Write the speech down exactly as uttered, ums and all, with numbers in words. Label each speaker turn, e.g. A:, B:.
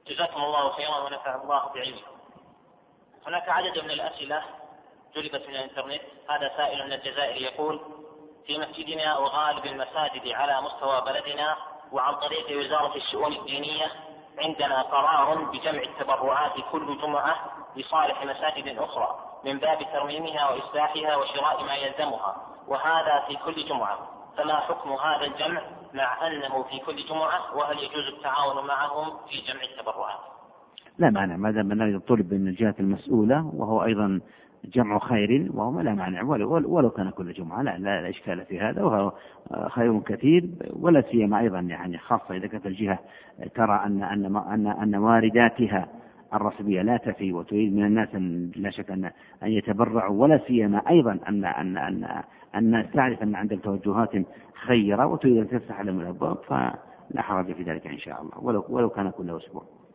A: جزاكم الله خيرا ونفع الله بعلمكم. هناك عدد من الأسئلة جلبت من الإنترنت. هذا سائل من الجزائر يقول: في مسجدنا وغالب المساجد على مستوى بلدنا وعن طريق وزارة الشؤون الدينية عندنا قرار بجمع التبرعات كل جمعة لصالح مساجد أخرى من باب ترميمها وإصلاحها وشراء ما يلزمها، وهذا في كل جمعة، فما حكم هذا الجمع مع أنه في كل جمعة؟ وهل يجوز التعاون معهم في جمع التبرعات؟
B: لا مانع، ما دام أنه طلب من الجهات المسؤولة وهو أيضا جمع خير وهو لا مانع، ولو, ولو كان كل جمعة لا, لا, لا إشكال في هذا، وهو خير كثير، ولا سيما أيضا يعني خاصة إذا كانت الجهة ترى أن أن أن, أن وارداتها الرسمية لا تفي وتريد من الناس أن لا شك أن أن يتبرعوا، ولا سيما أيضا أن أن أن أن تعرف أن عندك توجهات خيرة وتريد أن تفتح لهم الأبواب، فلا حرج في ذلك إن شاء الله، ولو ولو كان كل أسبوع.